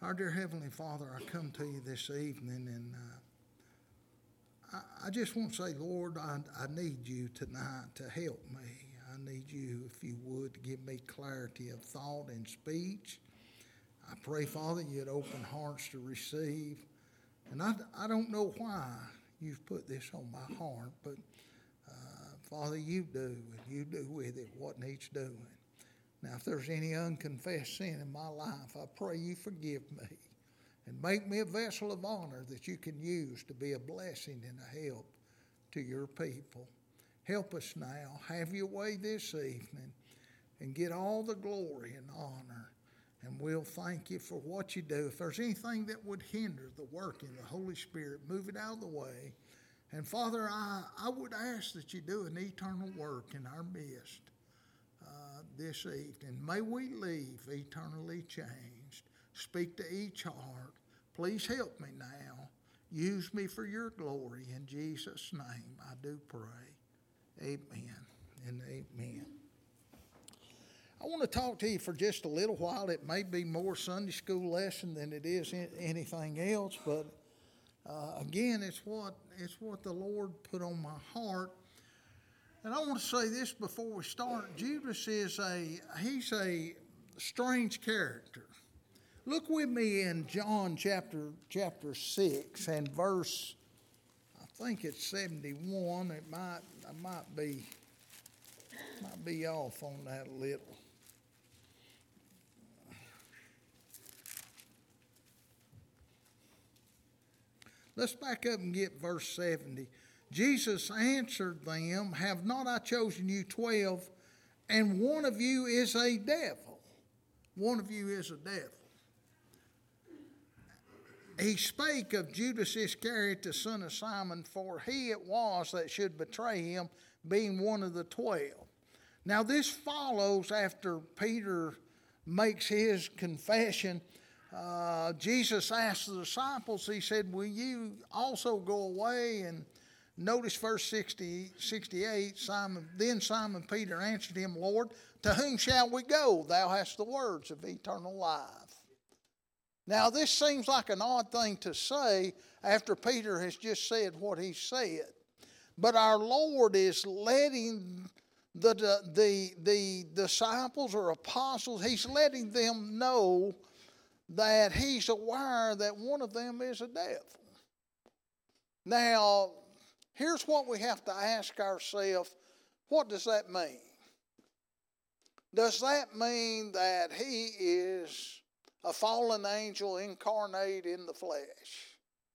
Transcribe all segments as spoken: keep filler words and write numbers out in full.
Our dear Heavenly Father, I come to you this evening, and uh, I, I just want to say, Lord, I, I need you tonight to help me. I need you, if you would, to give me clarity of thought and speech. I pray, Father, you'd open hearts to receive. And I, I don't know why you've put this on my heart, but uh, Father, you do, and you do with it what needs doing. Now, if there's any unconfessed sin in my life, I pray you forgive me and make me a vessel of honor that you can use to be a blessing and a help to your people. Help us now. Have your way this evening and get all the glory and honor. And we'll thank you for what you do. If there's anything that would hinder the working of the Holy Spirit, move it out of the way. And Father, I, I would ask that you do an eternal work in our midst uh, this evening. May we leave eternally changed. Speak to each heart. Please help me now. Use me for your glory. In Jesus' name I do pray. Amen and amen. I want to talk to you for just a little while. It may be more Sunday school lesson than it is anything else, but uh, again, it's what it's what the Lord put on my heart. And I want to say this before we start. Judas is a he's a strange character. Look with me in John chapter chapter six and verse, I think it's seventy-one. It might I might be might be off on that a little. Let's back up and get verse seventy. Jesus answered them, "Have not I chosen you twelve, and one of you is a devil?" One of you is a devil. He spake of Judas Iscariot, the son of Simon, for he it was that should betray him, being one of the twelve. Now this follows after Peter makes his confession. Uh, Jesus asked the disciples, he said, "Will you also go away?" And notice verse sixty, sixty-eight, Simon, then Simon Peter answered him, "Lord, to whom shall we go? Thou hast the words of eternal life." Now this seems like an odd thing to say after Peter has just said what he said. But our Lord is letting the, the, the, the disciples or apostles, he's letting them know that he's aware that one of them is a devil. Now, here's what we have to ask ourselves. What does that mean? Does that mean that he is a fallen angel incarnate in the flesh?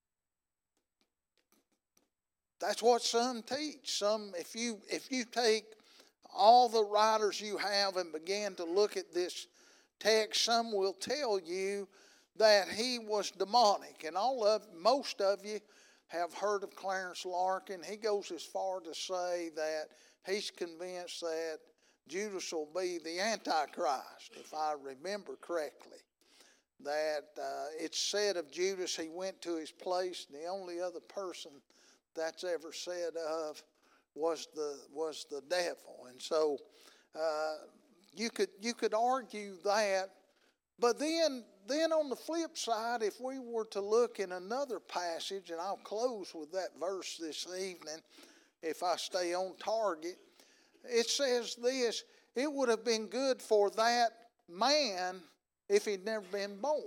That's what some teach. Some, if you if you take all the writers you have and begin to look at this text, some will tell you that he was demonic. And all of most of you have heard of Clarence Larkin. He goes as far to say that he's convinced that Judas will be the Antichrist, if I remember correctly. That uh, it's said of Judas, he went to his place, and the only other person that's ever said of was the was the devil. And so uh, you could you could argue that, but then then on the flip side, if we were to look in another passage, and I'll close with that verse this evening, if I stay on target, it says this: it would have been good for that man if he'd never been born.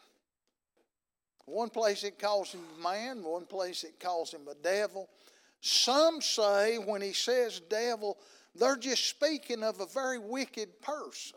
One place it calls him man, one place it calls him a devil. Some say when he says devil, they're just speaking of a very wicked person.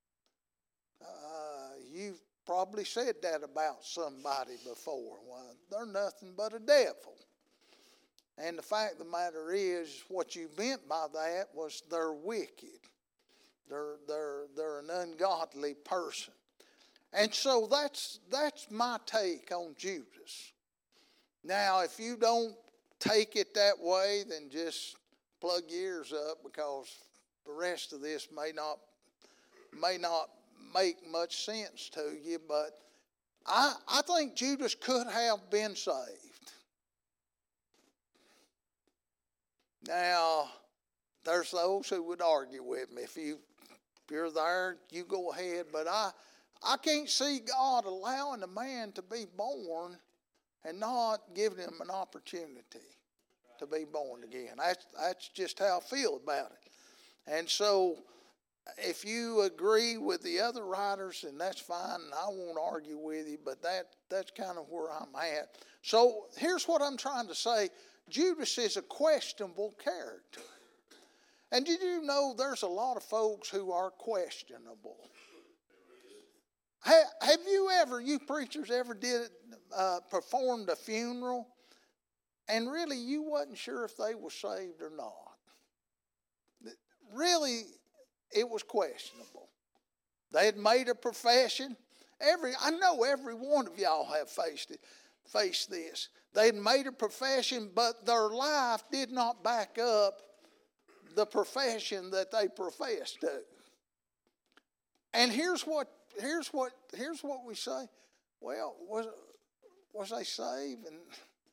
Uh, you've probably said that about somebody before. Well, they're nothing but a devil. And the fact of the matter is, what you meant by that was they're wicked. They're, they're, they're an ungodly person. And so that's that's my take on Judas. Now, if you don't take it that way, then just plug your ears up, because the rest of this may not may not make much sense to you. But I I think Judas could have been saved. Now, there's those who would argue with me. If you if you're there, you go ahead. But I I can't see God allowing a man to be born and not giving him an opportunity to be born again. That's, that's just how I feel about it. And so if you agree with the other writers, then that's fine, and I won't argue with you, but that, that's kind of where I'm at. So here's what I'm trying to say. Judas is a questionable character. And did you know there's a lot of folks who are questionable? Have you ever, you preachers ever did uh, performed a funeral and really you wasn't sure if they were saved or not? Really, it was questionable. They had made a profession. Every I know every one of y'all have faced it, faced this. They had made a profession, but their life did not back up the profession that they professed to. And here's what here's what here's what we say. Well, was was they saved? And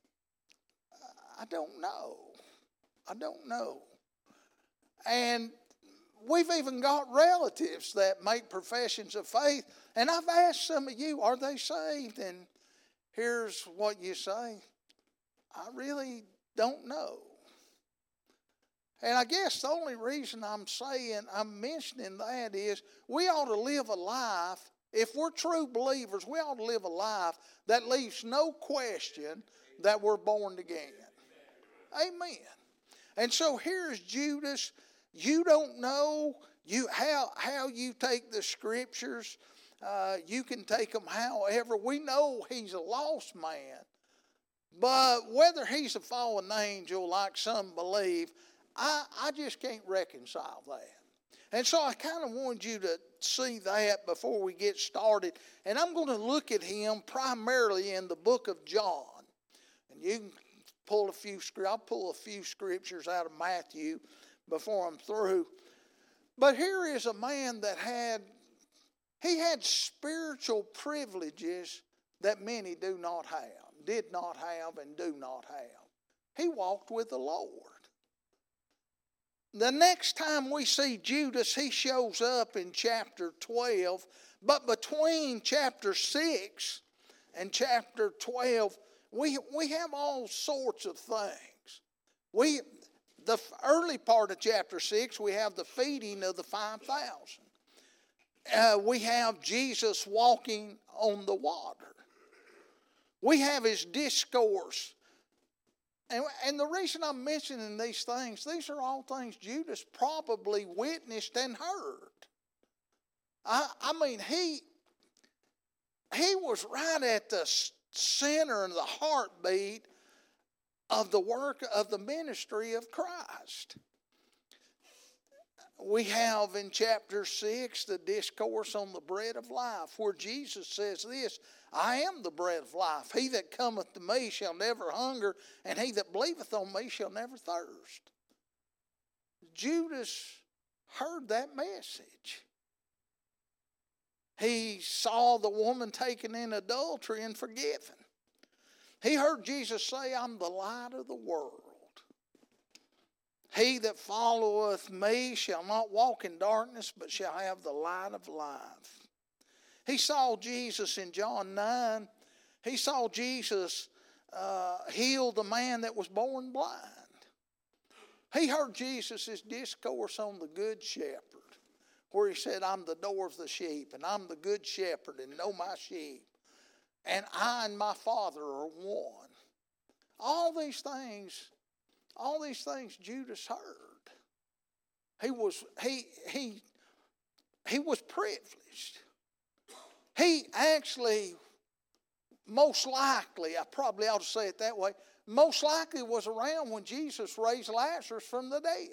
I don't know. I don't know. And we've even got relatives that make professions of faith. And I've asked some of you, are they saved? And here's what you say. I really don't know. And I guess the only reason I'm saying, I'm mentioning that is we ought to live a life, if we're true believers, we ought to live a life that leaves no question that we're born again. Amen. And so here's Judas. You don't know you how how you take the scriptures. Uh, you can take them however. We know he's a lost man. But whether he's a fallen angel like some believe, I, I just can't reconcile that. And so I kind of wanted you to see that before we get started. And I'm going to look at him primarily in the book of John. And you can pull a few, I'll pull a few scriptures out of Matthew before I'm through. But here is a man that had, he had spiritual privileges that many do not have, did not have, and do not have. He walked with the Lord. The next time we see Judas, he shows up in chapter twelve. But between chapter six and chapter twelve, we, we have all sorts of things. We, the early part of chapter six, we have the feeding of the five thousand. Uh, we have Jesus walking on the water. We have his discourse. And, and the reason I'm mentioning these things, these are all things Judas probably witnessed and heard. I, I mean, he, he was right at the center and the heartbeat of the work of the ministry of Christ. We have in chapter six the discourse on the bread of life, where Jesus says this, I am the bread of life. He that cometh to me shall never hunger, and he that believeth on me shall never thirst. Judas heard that message. He saw the woman taken in adultery and forgiven. He heard Jesus say, I'm the light of the world. He that followeth me shall not walk in darkness, but shall have the light of life. He saw Jesus in John nine. He saw Jesus uh, heal the man that was born blind. He heard Jesus' discourse on the Good Shepherd, where he said, I'm the door of the sheep, and I'm the good shepherd, and know my sheep. And I and my Father are one. All these things, all these things Judas heard. He was, he, he, he was privileged. He actually, most likely, I probably ought to say it that way, most likely was around when Jesus raised Lazarus from the dead.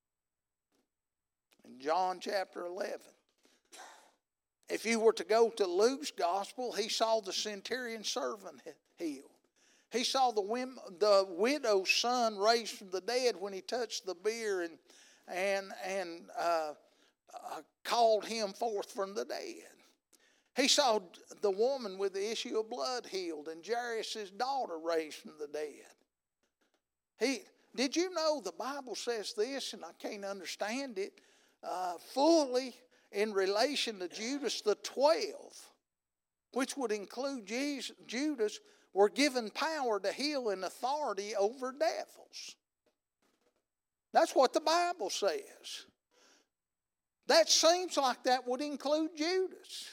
In John chapter eleven. If you were to go to Luke's gospel, he saw the centurion servant healed. He saw the, women, the widow's son raised from the dead when he touched the bier and, and, and uh, uh, called him forth from the dead. He saw the woman with the issue of blood healed and Jairus' daughter raised from the dead. He, did you know the Bible says this, and I can't understand it uh, fully, in relation to Judas, the twelve, which would include Jesus, Judas, were given power to heal and authority over devils. That's what the Bible says. That seems like that would include Judas.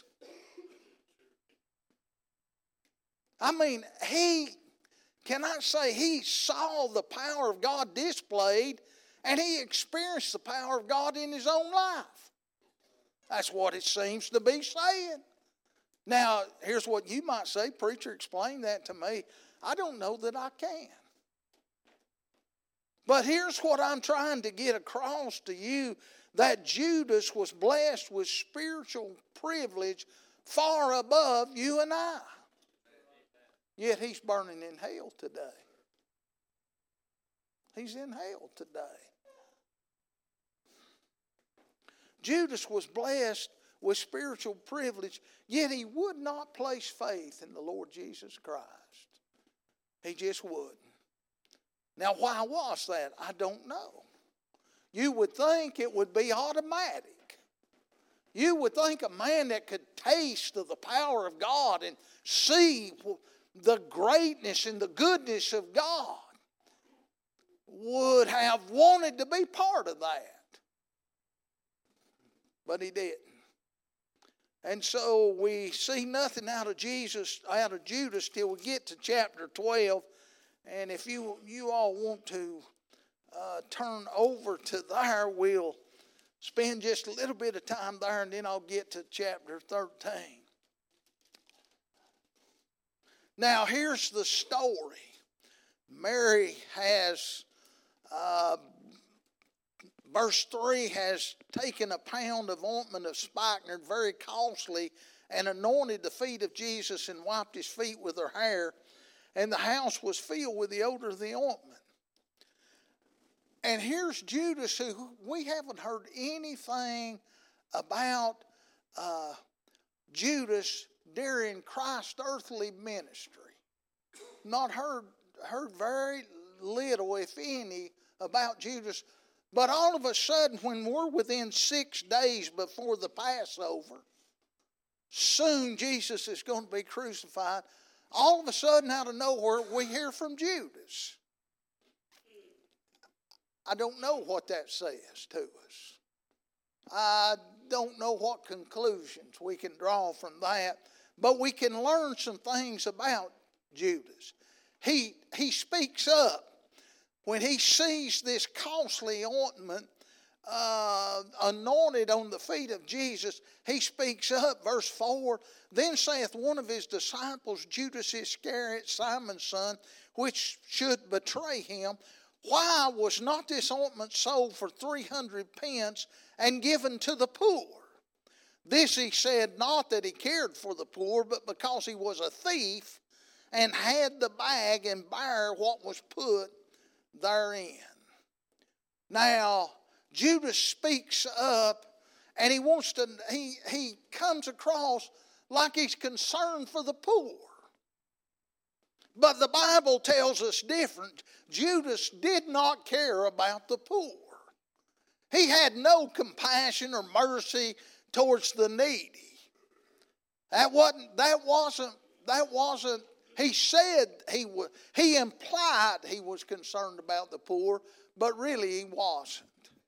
I mean, he, can I say, he saw the power of God displayed, and he experienced the power of God in his own life. That's what it seems to be saying. Now, here's what you might say, preacher, explain that to me. I don't know that I can. But here's what I'm trying to get across to you, that Judas was blessed with spiritual privilege far above you and I. Yet he's burning in hell today. He's in hell today. Judas was blessed with spiritual privilege, yet he would not place faith in the Lord Jesus Christ. He just wouldn't. Now, why was that? I don't know. You would think it would be automatic. You would think a man that could taste of the power of God and see the greatness and the goodness of God would have wanted to be part of that. But he didn't. And so we see nothing out of Jesus, out of Judas, till we get to chapter twelve. And if you you all want to uh, turn over to there, we'll spend just a little bit of time there, and then I'll get to chapter thirteen. Now, here's the story. Mary has, uh, verse three, has taken a pound of ointment of spikenard, very costly, and anointed the feet of Jesus and wiped his feet with her hair. And the house was filled with the odor of the ointment. And here's Judas, who we haven't heard anything about uh, Judas during Christ's earthly ministry. Not heard, heard very little, if any, about Judas. But all of a sudden, when we're within six days before the Passover, soon Jesus is going to be crucified. All of a sudden, out of nowhere, we hear from Judas. I don't know what that says to us. I don't know what conclusions we can draw from that, but we can learn some things about Judas. He, he speaks up when he sees this costly ointment uh, anointed on the feet of Jesus. He speaks up, verse four, then saith one of his disciples, Judas Iscariot, Simon's son, which should betray him, why was not this ointment sold for three hundred pence and given to the poor? This he said, not that he cared for the poor, but because he was a thief and had the bag and bare what was put therein. Now, Judas speaks up, and he wants to, he, he comes across like he's concerned for the poor. But the Bible tells us different. Judas did not care about the poor. He had no compassion or mercy towards the needy. That wasn't, that wasn't, that wasn't, he said he was, he implied he was concerned about the poor, but really he wasn't.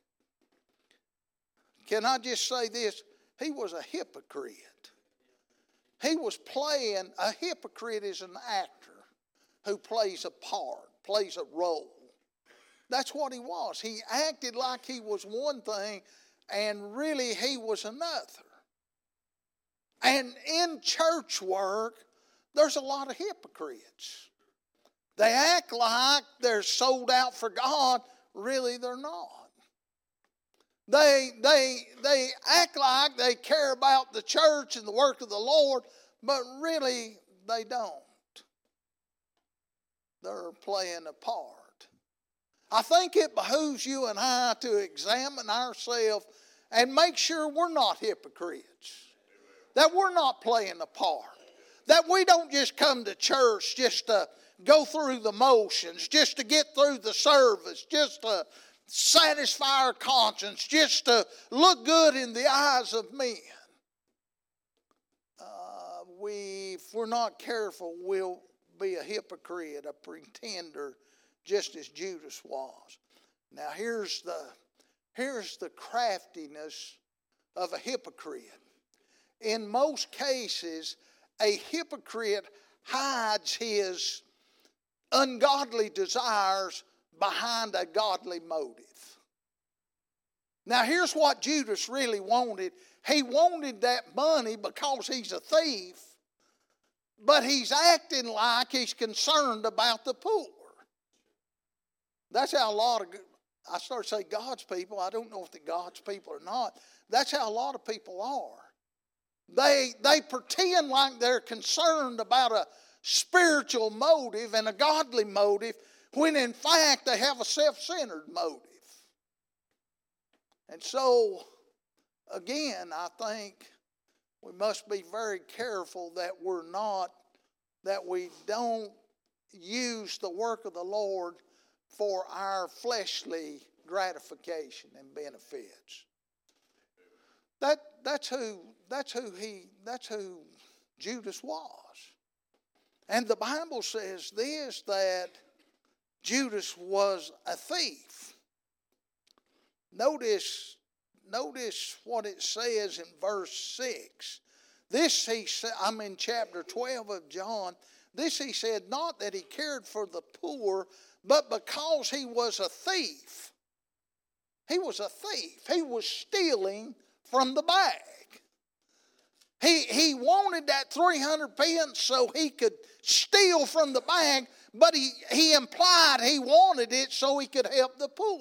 Can I just say this? He was a hypocrite. He was playing, a hypocrite is an actor who plays a part, plays a role. That's what he was. He acted like he was one thing, and really he was another. And in church work, there's a lot of hypocrites. They act like they're sold out for God. Really, they're not. They, they, they act like they care about the church and the work of the Lord, but really they don't. They're playing a part. I think it behooves you and I to examine ourselves and make sure we're not hypocrites. That we're not playing a part. That we don't just come to church just to go through the motions, just to get through the service, just to satisfy our conscience, just to look good in the eyes of men. Uh, we, if we're not careful, we'll be a hypocrite, a pretender, just as Judas was. Now here's the, here's the craftiness of a hypocrite. In most cases, a hypocrite hides his ungodly desires behind a godly motive. Now here's what Judas really wanted. He wanted that money because he's a thief, but he's acting like he's concerned about the poor. That's how a lot of, I start to say God's people. I don't know if they're God's people or not. That's how a lot of people are. They, they pretend like they're concerned about a spiritual motive and a godly motive, when in fact they have a self-centered motive. And so, again, I think we must be very careful that we're not, that we don't use the work of the Lord for our fleshly gratification and benefits. That that's who that's who he that's who Judas was. And the Bible says this, that Judas was a thief. Notice, notice what it says in verse six. This he said, I'm in chapter twelve of John. This he said, not that he cared for the poor, but because he was a thief. He was a thief. He was stealing from the bag. He, he wanted that three hundred pence so he could steal from the bag, but he, he implied he wanted it so he could help the poor.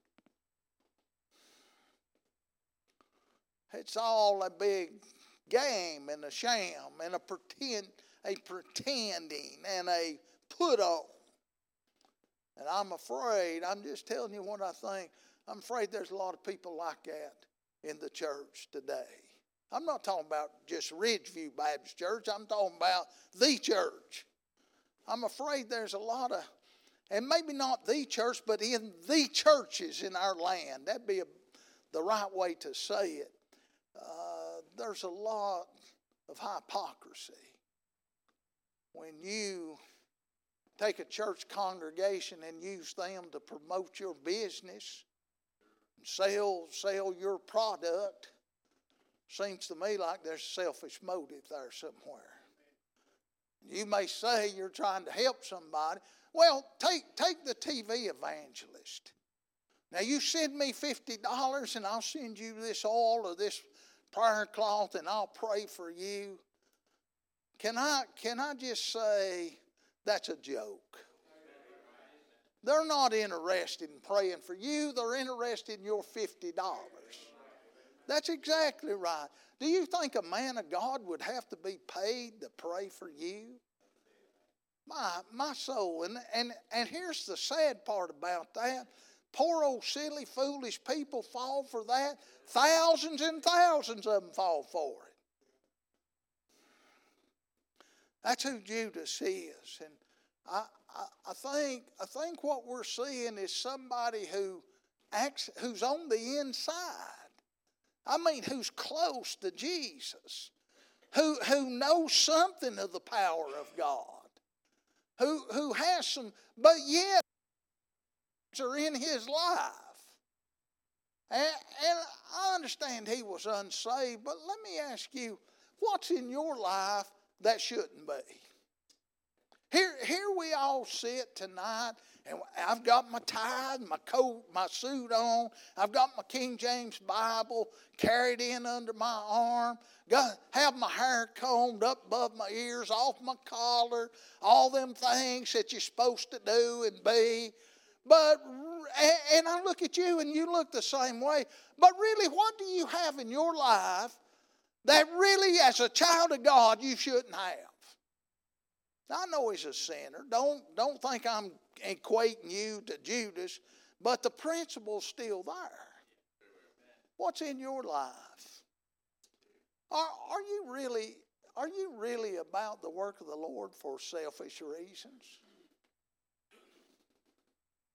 It's all a big game and a sham and a pretend, a pretending and a put on. And I'm afraid, I'm just telling you what I think, I'm afraid there's a lot of people like that in the church today. I'm not talking about just Ridgeview Baptist Church. I'm talking about the church. I'm afraid there's a lot of, and maybe not the church, but in the churches in our land. That'd be a, the right way to say it. Uh, there's a lot of hypocrisy. When you take a church congregation and use them to promote your business, sell, sell your product, seems to me like there's a selfish motive there somewhere. You may say you're trying to help somebody. Well, take, take the T V evangelist. Now you send me fifty dollars and I'll send you this oil or this prayer cloth and I'll pray for you. Can I, can I just say that's a joke? They're not interested in praying for you. They're interested in your fifty dollars. That's exactly right. Do you think a man of God would have to be paid to pray for you? My my soul. And, and, and here's the sad part about that. Poor old silly, foolish people fall for that. Thousands and thousands of them fall for it. That's who Judas is. And I, I, I think I think what we're seeing is somebody who acts, who's on the inside. I mean, who's close to Jesus, who who knows something of the power of God, who who has some, but yet are in his life. And, and I understand he was unsaved, but let me ask you, what's in your life that shouldn't be? Here, here we all sit tonight, and I've got my tie, my coat, my suit on. I've got my King James Bible carried in under my arm. Got have my hair combed up above my ears, off my collar, all them things that you're supposed to do and be. But and I look at you, and you look the same way. But really, what do you have in your life that really, as a child of God, you shouldn't have? Now, I know he's a sinner. Don't, don't think I'm equating you to Judas, but the principle's still there. What's in your life? Are, are you really, are you really about the work of the Lord for selfish reasons?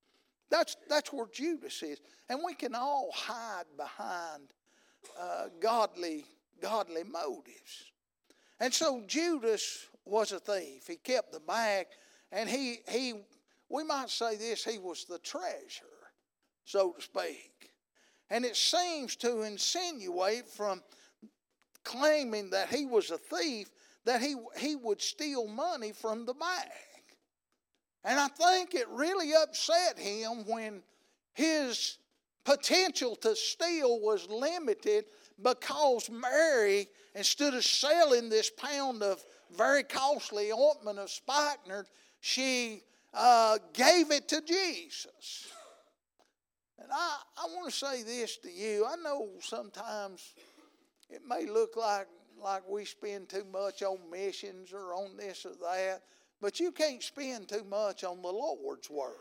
That's, that's where Judas is. And we can all hide behind uh, godly, godly motives. And so Judas was a thief. He kept the bag, and he, he we might say this, he was the treasurer, so to speak. And it seems to insinuate from claiming that he was a thief that he, he would steal money from the bag. And I think it really upset him when his potential to steal was limited because Mary, instead of selling this pound of very costly ointment of spikenard, she uh, gave it to Jesus. And I, I want to say this to you. I know sometimes it may look like, like we spend too much on missions or on this or that, but you can't spend too much on the Lord's work.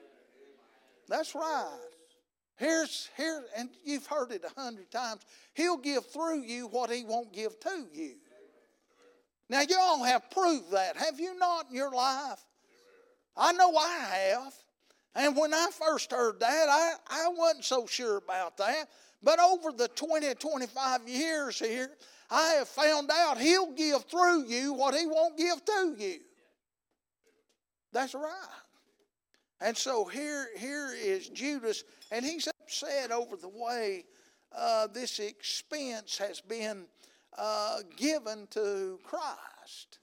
That's right. Here's here, and you've heard it a hundred times. He'll give through you what he won't give to you. Now you all have proved that, have you not, in your life? I know I have. And when I first heard that, I, I wasn't so sure about that. But over the twenty, twenty-five years here, I have found out he'll give through you what he won't give to you. That's right. And so here, here is Judas, and he's upset over the way uh, this expense has been uh, given to Christ.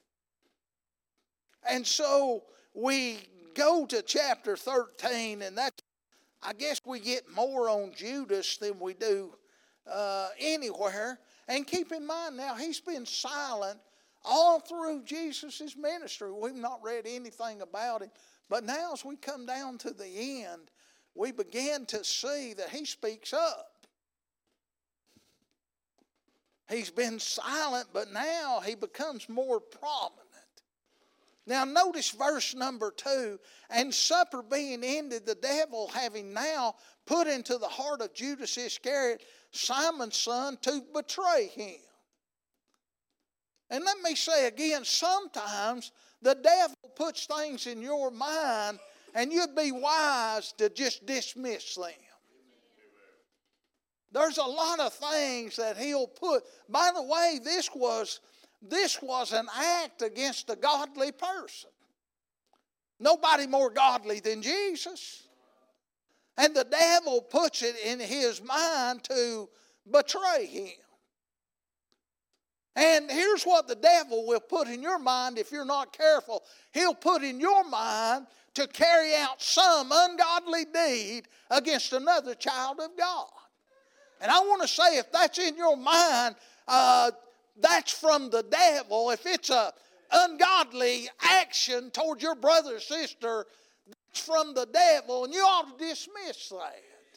And so we go to chapter thirteen, and that's, I guess we get more on Judas than we do uh, anywhere. And keep in mind now, he's been silent all through Jesus' ministry. We've not read anything about him. But now as we come down to the end, we begin to see that he speaks up. He's been silent, but now he becomes more prominent. Now notice verse number two. And supper being ended, the devil having now put into the heart of Judas Iscariot, Simon's son, to betray him. And let me say again, sometimes the devil puts things in your mind and you'd be wise to just dismiss them. There's a lot of things that he'll put. By the way, this was, this was an act against a godly person. Nobody more godly than Jesus. And the devil puts it in his mind to betray him. And here's what the devil will put in your mind if you're not careful. He'll put in your mind to carry out some ungodly deed against another child of God. And I want to say, if that's in your mind, uh, that's from the devil. If it's an ungodly action toward your brother or sister, that's from the devil, and you ought to dismiss that.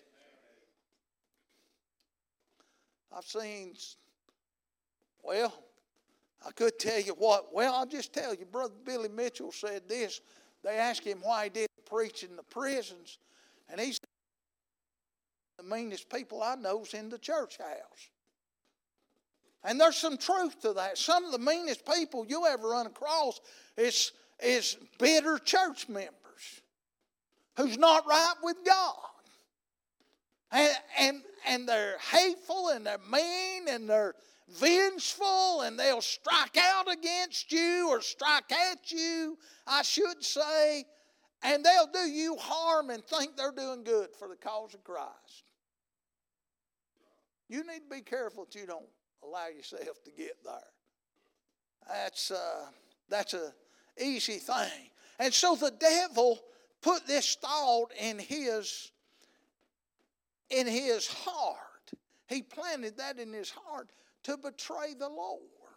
I've seen, well, I could tell you what. Well, I'll just tell you, Brother Billy Mitchell said this. They asked him why he didn't preach in the prisons, and he said, the meanest people I know is in the church house. And there's some truth to that. Some of the meanest people you'll ever run across is, is bitter church members who's not right with God. And, and, and they're hateful and they're mean and they're vengeful and they'll strike out against you or strike at you, I should say. And they'll do you harm and think they're doing good for the cause of Christ. You need to be careful that you don't allow yourself to get there. That's uh, that's a easy thing. And so the devil put this thought in his in his heart. He planted that in his heart to betray the Lord.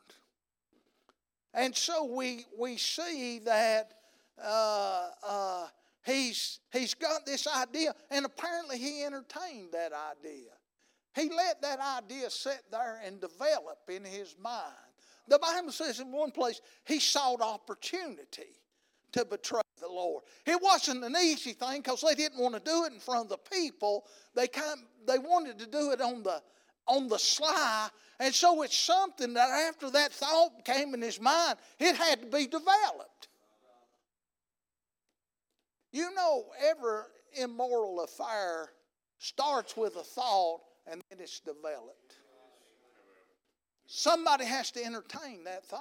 And so we we see that uh, uh, he's he's got this idea, and apparently he entertained that idea. He let that idea sit there and develop in his mind. The Bible says in one place, he sought opportunity to betray the Lord. It wasn't an easy thing because they didn't want to do it in front of the people. They kind they wanted to do it on the on the sly. And so it's something that after that thought came in his mind, it had to be developed. You know, ever immoral affair starts with a thought and then it's developed. Somebody has to entertain that thought.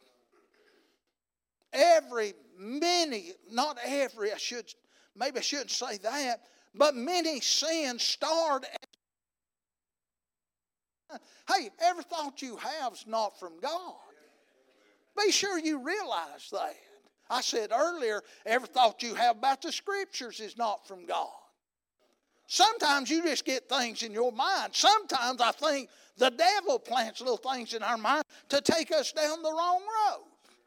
Every, many, not every, I should, maybe I shouldn't say that, but many sins start at, hey, every thought you have is not from God. Be sure you realize that. I said earlier, every thought you have about the Scriptures is not from God. Sometimes you just get things in your mind. Sometimes I think the devil plants little things in our mind to take us down the wrong road.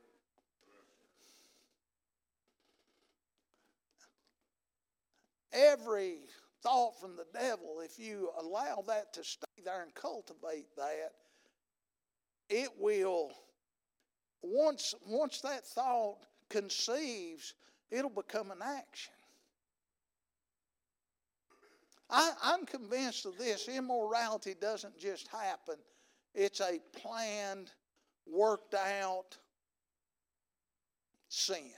Every thought from the devil, if you allow that to stay there and cultivate that, it will, once, once that thought conceives, it'll become an action. I, I'm convinced of this. Immorality doesn't just happen. It's a planned, worked out sin.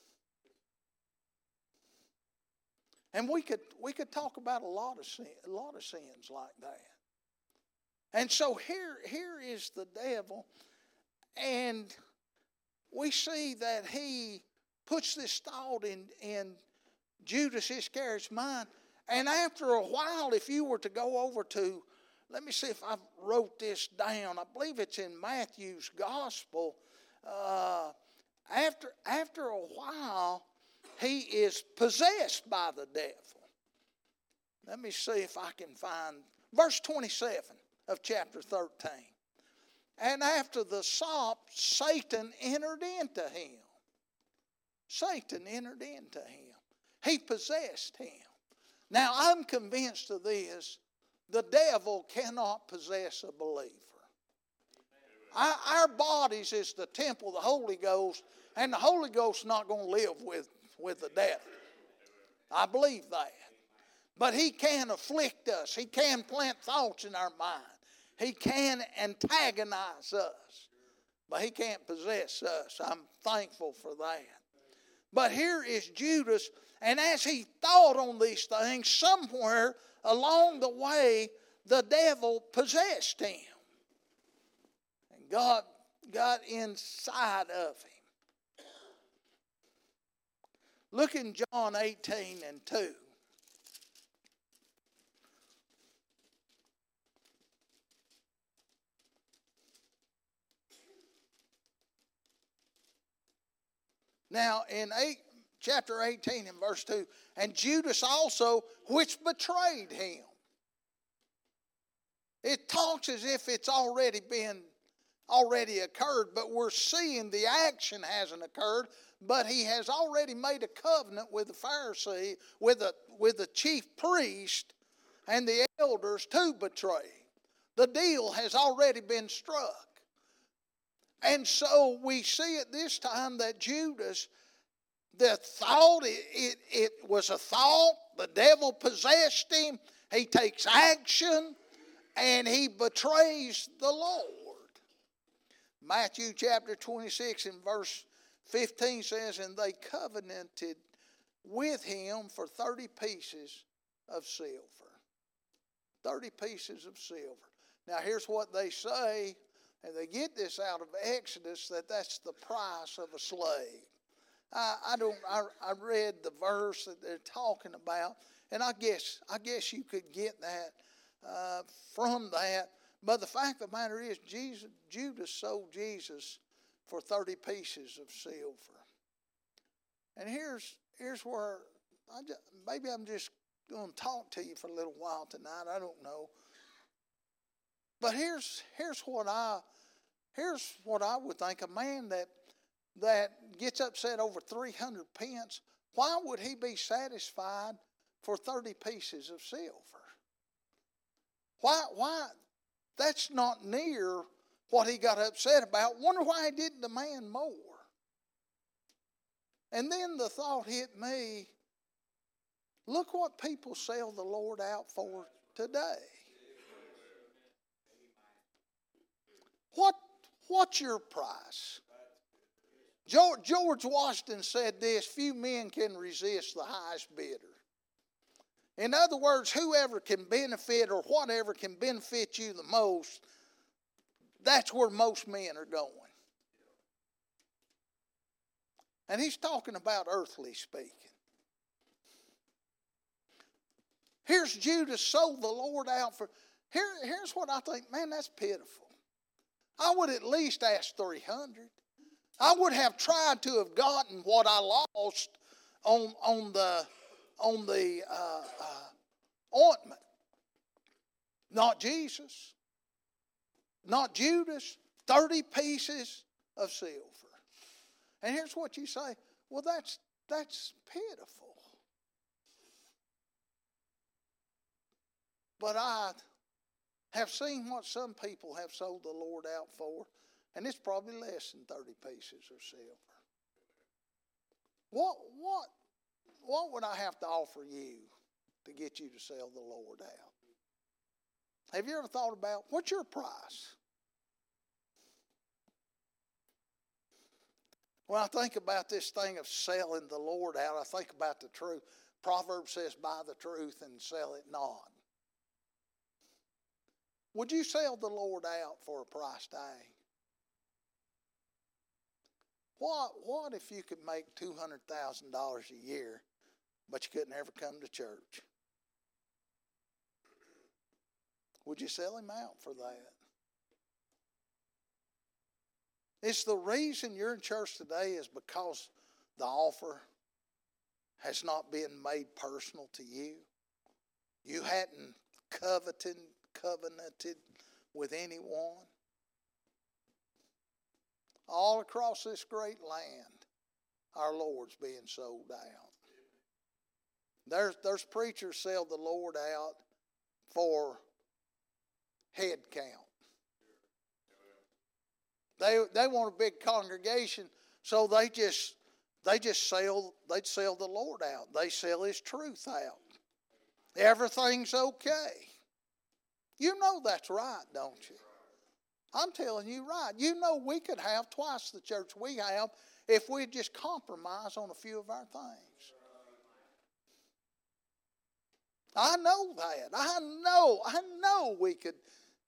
And we could we could talk about a lot of sin, a lot of sins like that. And so here, here is the devil, and we see that he puts this thought in, in Judas Iscariot's mind. And after a while, if you were to go over to, let me see if I wrote this down. I believe it's in Matthew's Gospel. Uh, after, after a while, he is possessed by the devil. Let me see if I can find verse twenty-seven of chapter thirteen. And after the sop, Satan entered into him. Satan entered into him. He possessed him. Now, I'm convinced of this. The devil cannot possess a believer. Our, our bodies is the temple of the Holy Ghost, and the Holy Ghost is not going to live with, with the devil. I believe that. But he can afflict us. He can plant thoughts in our mind. He can antagonize us. But he can't possess us. I'm thankful for that. But here is Judas, and as he thought on these things, somewhere along the way, the devil possessed him. And God got inside of him. Look in John eighteen and two. Now, in eight, chapter eighteen and verse two, and Judas also, which betrayed him. It talks as if it's already been, already occurred, but we're seeing the action hasn't occurred, but he has already made a covenant with the Pharisee, with the, with the chief priest and the elders to betray him. The deal has already been struck. And so we see at this time that Judas, the thought, it, it, it was a thought, the devil possessed him, he takes action, and he betrays the Lord. Matthew chapter twenty-six and verse fifteen says, and they covenanted with him for thirty pieces of silver. thirty pieces of silver. Now here's what they say. And they get this out of Exodus, that that's the price of a slave. I, I don't. I, I read the verse that they're talking about, and I guess I guess you could get that uh, from that. But the fact of the matter is, Jesus, Judas sold Jesus for thirty pieces of silver. And here's here's where I just, maybe I'm just going to talk to you for a little while tonight. I don't know. But here's here's what I here's what I would think. A man that that gets upset over three hundred pence, why would he be satisfied for thirty pieces of silver? Why why that's not near what he got upset about. Wonder why he didn't demand more. And then the thought hit me, look what people sell the Lord out for today. What, what's your price? George, George Washington said this, few men can resist the highest bidder. In other words, whoever can benefit or whatever can benefit you the most, that's where most men are going. And he's talking about earthly speaking. Here's Judas sold the Lord out for, here, here's what I think, man, that's pitiful. I would at least ask three hundred. I would have tried to have gotten what I lost on, on the, on the uh, uh, ointment. Not Jesus. Not Judas. thirty pieces of silver. And here's what you say, well, that's that's pitiful. But I have seen what some people have sold the Lord out for, and it's probably less than thirty pieces of silver. What what what would I have to offer you to get you to sell the Lord out? Have you ever thought about what's your price? When I think about this thing of selling the Lord out, I think about the truth. Proverbs says, buy the truth and sell it not. Would you sell the Lord out for a price tag? What, what if you could make two hundred thousand dollars a year, but you couldn't ever come to church? Would you sell him out for that? It's the reason you're in church today is because the offer has not been made personal to you. You hadn't coveted, covenanted with anyone. All across this great land, our Lord's being sold out. There's, there's preachers sell the Lord out for head count. They they want a big congregation, so they just they just sell they sell the Lord out. They sell His truth out. Everything's okay. You know that's right, don't you? I'm telling you right. You know we could have twice the church we have if we'd just compromise on a few of our things. I know that. I know. I know we could.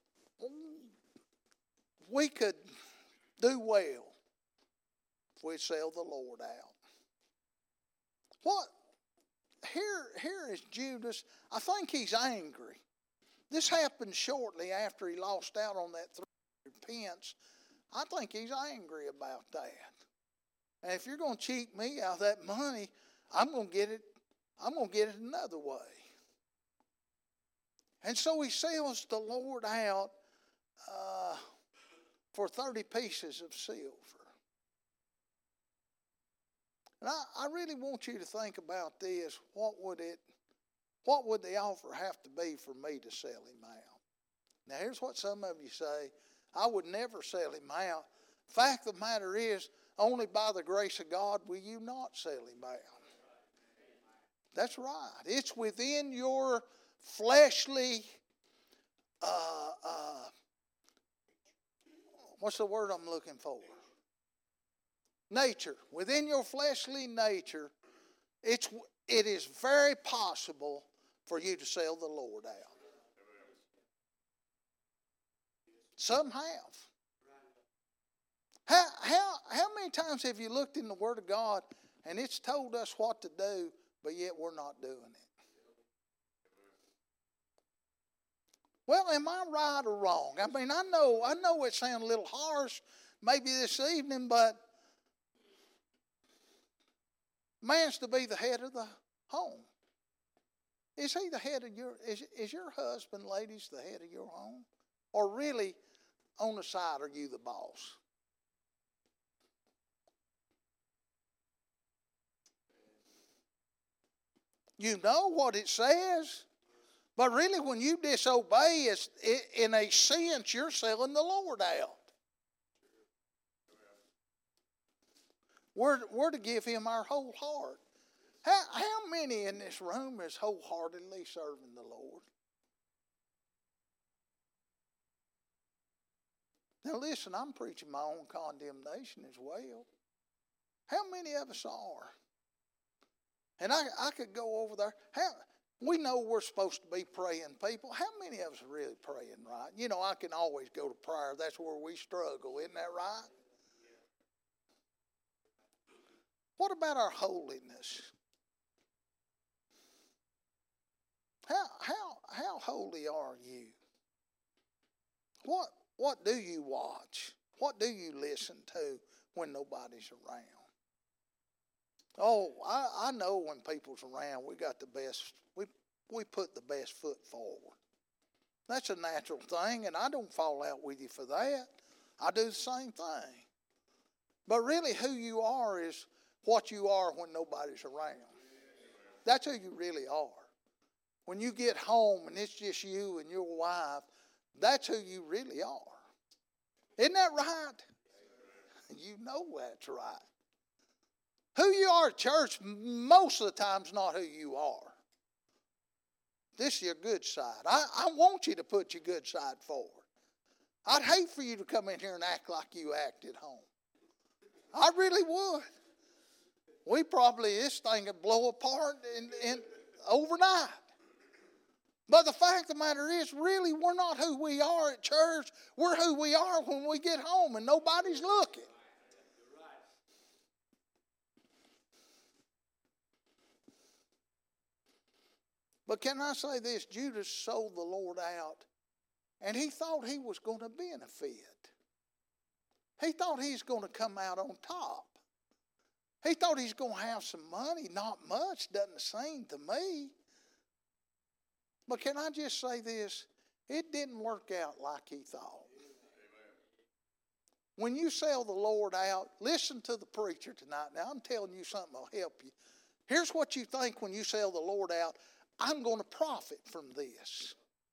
We could. Do well if we sell the Lord out. What? Here, here is Judas. I think he's angry. This happened shortly after he lost out on that three hundred pence. I think he's angry about that. And if you're going to cheat me out of that money, I'm going to get it. I'm going to get it another way. And so he sells the Lord out. Uh, For thirty pieces of silver. And I, I really want you to think about this. What would it, what would the offer have to be for me to sell him out? Now here's what some of you say. I would never sell him out. Fact of the matter is, only by the grace of God will you not sell him out. That's right. It's within your fleshly uh, uh, what's the word I'm looking for? Nature. Within your fleshly nature, it's it is very possible for you to sell the Lord out. Some have. How, how, how many times have you looked in the Word of God and it's told us what to do, but yet we're not doing it? Well, am I right or wrong? I mean, I know, I know it sounds a little harsh maybe this evening, but man's to be the head of the home. Is he the head of your, is, is your husband, ladies, the head of your home? Or really, on the side, are you the boss? You know what it says. But really, when you disobey, it's, in a sense, you're selling the Lord out. We're, we're to give Him our whole heart. How, how many in this room is wholeheartedly serving the Lord? Now listen, I'm preaching my own condemnation as well. How many of us are? And I, I could go over there. How, We know we're supposed to be praying people. How many of us are really praying right? You know, I can always go to prayer. That's where we struggle. Isn't that right? What about our holiness? How, how, how holy are you? What, what do you watch? What do you listen to when nobody's around? Oh, I, I know when people's around, we got the best, we, we put the best foot forward. That's a natural thing, and I don't fall out with you for that. I do the same thing. But really who you are is what you are when nobody's around. That's who you really are. When you get home and it's just you and your wife, that's who you really are. Isn't that right? You know that's right. Who you are at church most of the time is not who you are. This is your good side. I, I want you to put your good side forward. I'd hate for you to come in here and act like you act at home. I really would. We probably, this thing would blow apart in, in overnight. But the fact of the matter is, really, we're not who we are at church. We're who we are when we get home and nobody's looking. But can I say this? Judas sold the Lord out, and he thought he was going to benefit. He thought he was going to come out on top. He thought he's going to have some money. Not much, doesn't seem to me. But can I just say this? It didn't work out like he thought. When you sell the Lord out, listen to the preacher tonight. Now, I'm telling you something that will help you. Here's what you think when you sell the Lord out. I'm going to profit from this.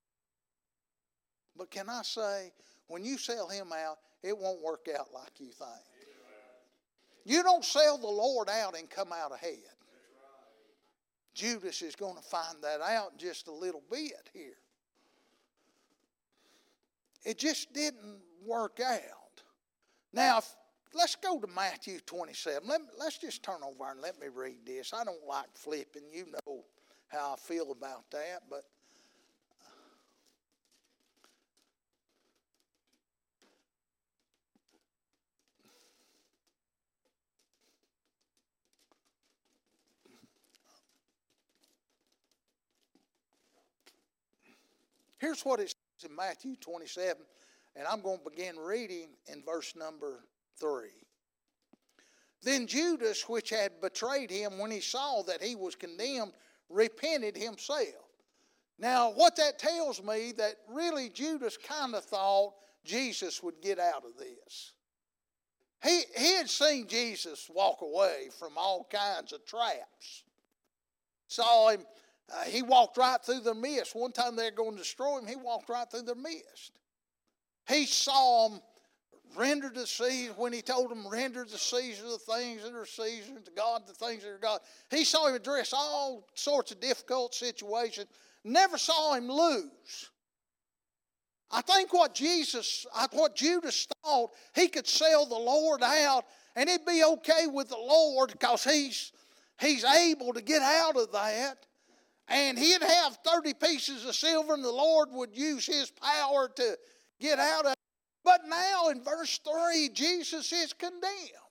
But can I say, when you sell him out, it won't work out like you think. You don't sell the Lord out and come out ahead. Judas is going to find that out in just a little bit here. It just didn't work out. Now, if, let's go to Matthew twenty-seven. Let, let's just turn over and let me read this. I don't like flipping. You know how I feel about that, but here's what it says in Matthew twenty-seven, and I'm going to begin reading in verse number three. Then Judas, which had betrayed him, when he saw that he was condemned, repented himself. Now, what that tells me, that really Judas kind of thought Jesus would get out of this. He, he had seen Jesus walk away from all kinds of traps. Saw him. Uh, he walked right through the mist. One time they were going to destroy him, he walked right through the mist. He saw them render to Caesar, when he told them, render to Caesar the things that are Caesar, and to God the things that are God. He saw him address all sorts of difficult situations. Never saw him lose. I think what Jesus, what Judas thought, he could sell the Lord out, and it'd be okay with the Lord because he's, he's able to get out of that. And he'd have thirty pieces of silver, and the Lord would use his power to get out of it. But now in verse three, Jesus is condemned.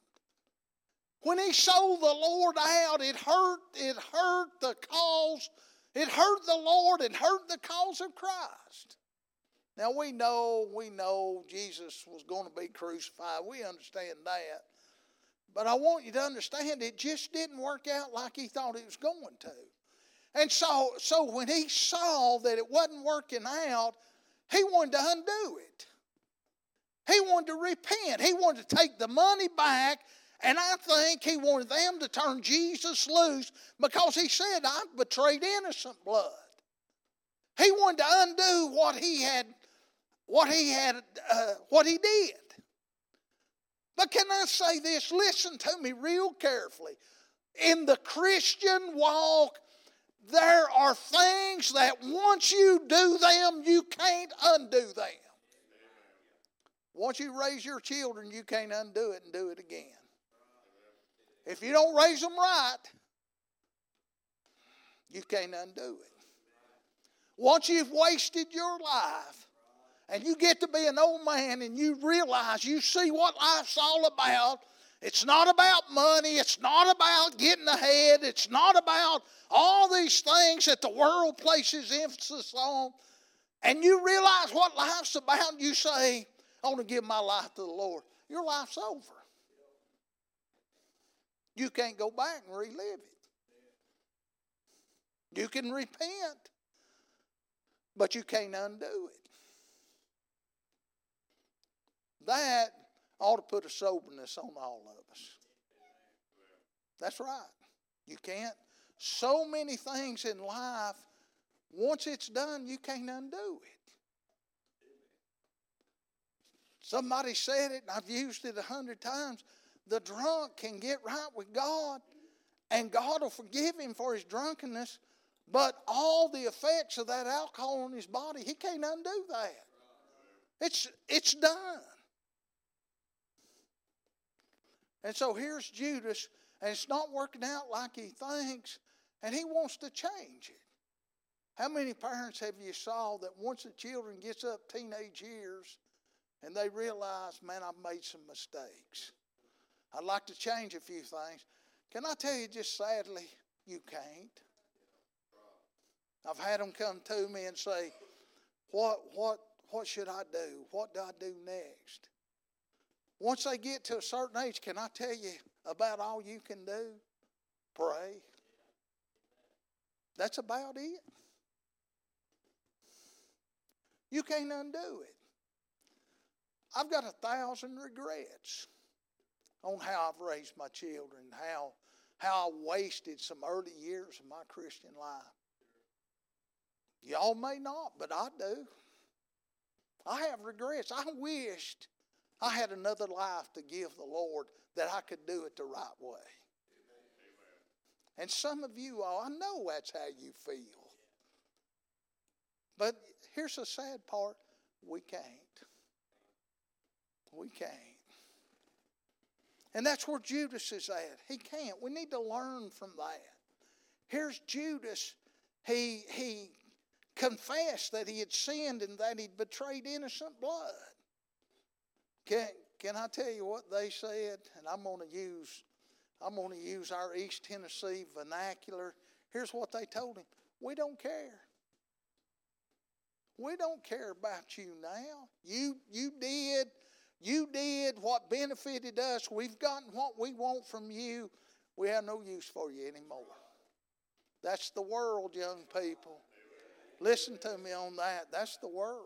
When he sold the Lord out, it hurt, it hurt the cause, it hurt the Lord, it hurt the cause of Christ. Now we know, we know Jesus was going to be crucified. We understand that. But I want you to understand it just didn't work out like he thought it was going to. And so, so when he saw that it wasn't working out, he wanted to undo it. He wanted to repent. He wanted to take the money back, and I think he wanted them to turn Jesus loose because he said, I've betrayed innocent blood. He wanted to undo what he had, what he had, uh, what he did. But can I say this? Listen to me real carefully. In the Christian walk, there are things that once you do them, you can't undo them. Once you raise your children, you can't undo it and do it again. If you don't raise them right, you can't undo it. Once you've wasted your life and you get to be an old man and you realize, you see what life's all about. It's not about money. It's not about getting ahead. It's not about all these things that the world places emphasis on. And you realize what life's about. You say, I want to give my life to the Lord. Your life's over. You can't go back and relive it. You can repent, but you can't undo it. That ought to put a soberness on all of us. That's right. You can't. So many things in life, once it's done, you can't undo it. Somebody said it, and I've used it a hundred times. The drunk can get right with God, and God will forgive him for his drunkenness, but all the effects of that alcohol on his body, he can't undo that. It's, it's done. And so here's Judas, and it's not working out like he thinks, and he wants to change it. How many parents have you saw that once the children gets up teenage years and they realize, man, I've made some mistakes. I'd like to change a few things. Can I tell you just sadly, you can't. I've had them come to me and say, what, what, what should I do? What do I do next? Once they get to a certain age, can I tell you about all you can do? Pray. That's about it. You can't undo it. I've got a thousand regrets on how I've raised my children, how, how I wasted some early years of my Christian life. Y'all may not, but I do. I have regrets. I wished I had another life to give the Lord that I could do it the right way. And some of you all, I know that's how you feel. But here's the sad part. We can't. We can't. And that's where Judas is at. He can't. We need to learn from that. Here's Judas. He, he confessed that he had sinned and that he'd betrayed innocent blood. Can, can I tell you what they said? And I'm going to use I'm going to use our East Tennessee vernacular. Here's what they told him. We don't care. We don't care about you now. You, you did, you did what benefited us. We've gotten what we want from you. We have no use for you anymore. That's the world, young people. Listen to me on that. That's the world.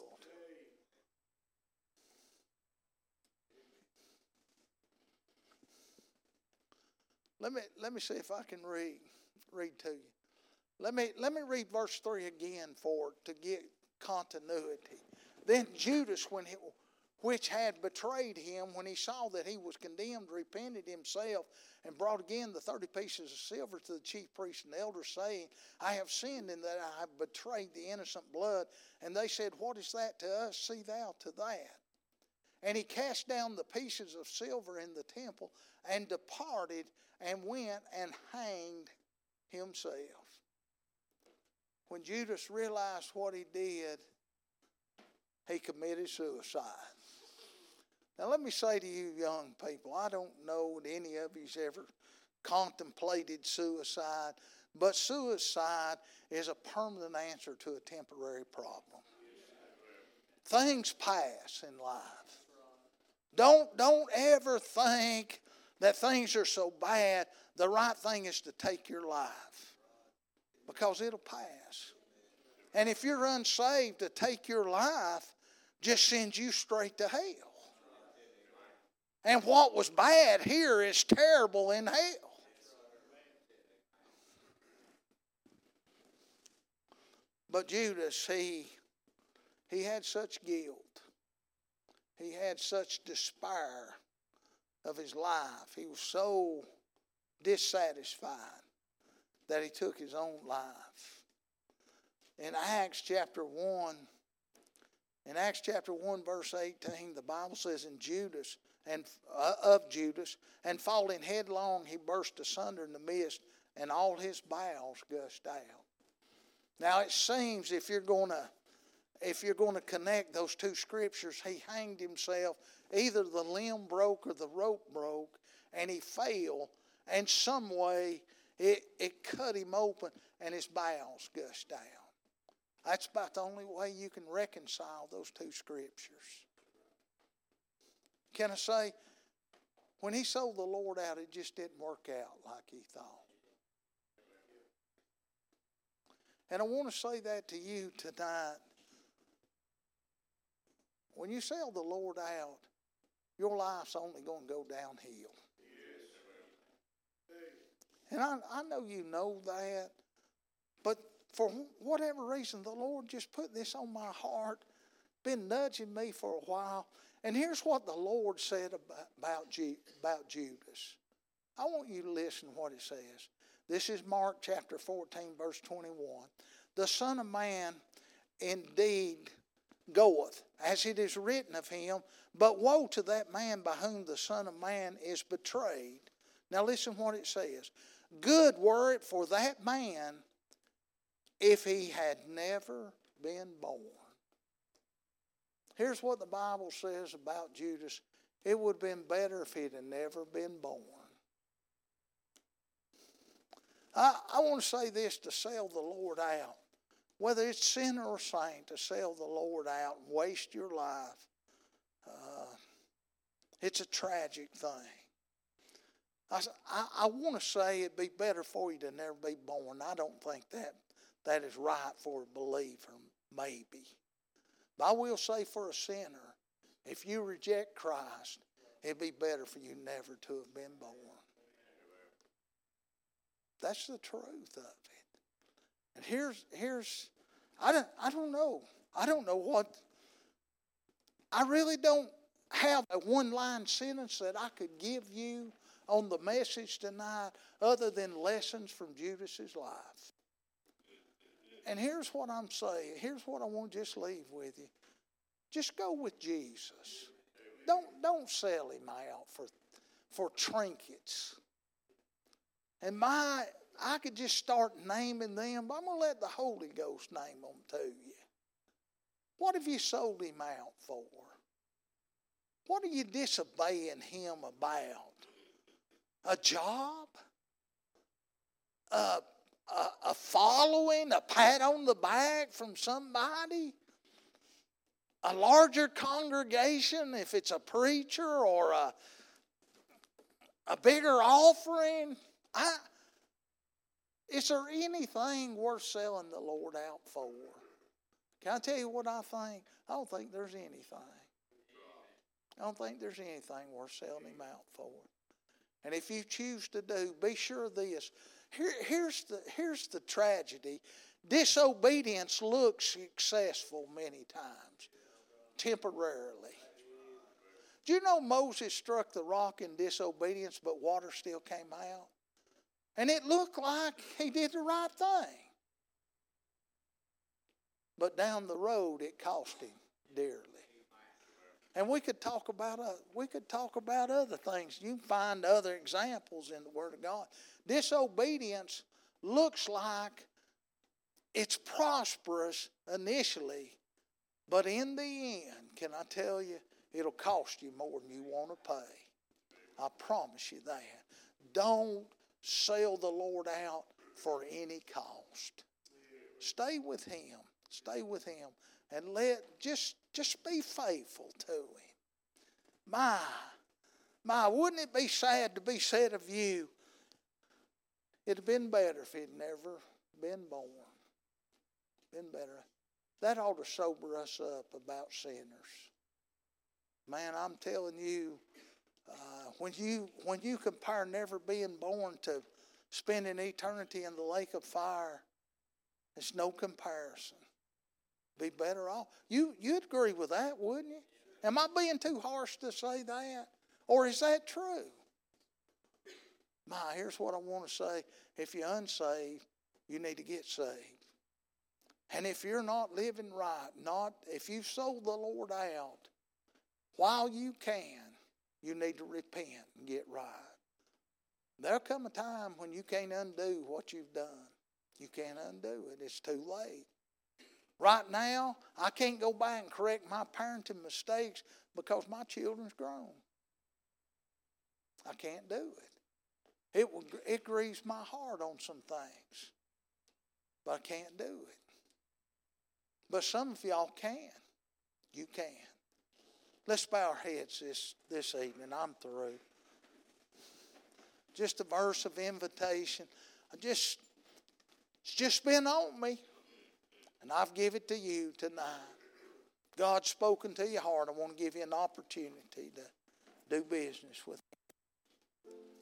Let me, let me see if I can read, read to you. Let me, let me read verse three again for to get continuity. Then Judas, when he, which had betrayed him, when he saw that he was condemned, repented himself, and brought again the thirty pieces of silver to the chief priests and elders, saying, I have sinned in that I have betrayed the innocent blood. And they said, what is that to us? See thou to that. And he cast down the pieces of silver in the temple and departed and went and hanged himself. When Judas realized what he did, he committed suicide. Now let me say to you young people, I don't know that any of you's ever contemplated suicide, but suicide is a permanent answer to a temporary problem. Things pass in life. Don't, don't ever think that things are so bad, the right thing is to take your life. Because it'll pass. And if you're unsaved, to take your life just sends you straight to hell. And what was bad here is terrible in hell. But Judas, he, he had such guilt. He had such despair of his life. He was so dissatisfied that he took his own life. In Acts chapter one, in Acts chapter one, verse eighteen, the Bible says, in Judas, and uh, of Judas, and falling headlong, he burst asunder in the midst, and all his bowels gushed out. Now it seems if you're going to if you're going to connect those two scriptures, he hanged himself. Either the limb broke or the rope broke, and he fell, and some way it, it cut him open, and his bowels gushed out. That's about the only way you can reconcile those two scriptures. Can I say, when he sold the Lord out, it just didn't work out like he thought. And I want to say that to you tonight. When you sell the Lord out, your life's only going to go downhill. And I, I know you know that, but for whatever reason, the Lord just put this on my heart, been nudging me for a while. And here's what the Lord said about, about, Ju- about Judas. I want you to listen to what it says. This is Mark chapter fourteen, verse twenty-one. The Son of Man indeed goeth, as it is written of him, but woe to that man by whom the Son of Man is betrayed. Now listen what it says. Good were it for that man if he had never been born. Here's what the Bible says about Judas. It would have been better if he'd have never been born. I, I want to say this, to sell the Lord out. Whether it's sinner or saint, to sell the Lord out and waste your life, uh, it's a tragic thing. I, I, I want to say it'd be better for you to never be born. I don't think that that is right for a believer, maybe. But I will say for a sinner, if you reject Christ, it'd be better for you never to have been born. That's the truth of it. And here's, here's I don't, I don't know. I don't know what, I really don't have a one-line sentence that I could give you on the message tonight other than lessons from Judas's life. And here's what I'm saying. Here's what I want to just leave with you. Just go with Jesus. Don't, don't sell him out for, for trinkets. And my... I could just start naming them, but I'm going to let the Holy Ghost name them to you. What have you sold him out for? What are you disobeying him about? A job? A, a, a following? A pat on the back from somebody? A larger congregation, if it's a preacher, or a, a bigger offering? I... Is there anything worth selling the Lord out for? Can I tell you what I think? I don't think there's anything. I don't think there's anything worth selling him out for. And if you choose to do, be sure of this. Here, here's the, here's the tragedy. Disobedience looks successful many times, temporarily. Do you know Moses struck the rock in disobedience, but water still came out? And it looked like he did the right thing. But down the road, it cost him dearly. And we could talk about uh, we could talk about other things. You can find other examples in the Word of God. Disobedience looks like it's prosperous initially, but in the end, can I tell you, it'll cost you more than you want to pay. I promise you that. Don't sell the Lord out for any cost. Stay with him. Stay with him. And let just, just be faithful to him. My, my, wouldn't it be sad to be said of you, it'd have been better if he'd never been born. Been better. That ought to sober us up about sinners. Man, I'm telling you, Uh, when you when you compare never being born to spending eternity in the lake of fire, it's no comparison. Be better off. You you'd agree with that, wouldn't you? Am I being too harsh to say that, or is that true? My, here's what I want to say: if you're unsaved, you need to get saved. And if you're not living right, not if you've sold the Lord out, while you can, you need to repent and get right. There'll come a time when you can't undo what you've done. You can't undo it. It's too late. Right now, I can't go back and correct my parenting mistakes because my children's grown. I can't do it. It will, it grieves my heart on some things. But I can't do it. But some of y'all can. You can. Let's bow our heads this, this evening. I'm through. Just a verse of invitation. I just, it's just been on me. And I've given it to you tonight. God's spoken to your heart. I want to give you an opportunity to do business with Him.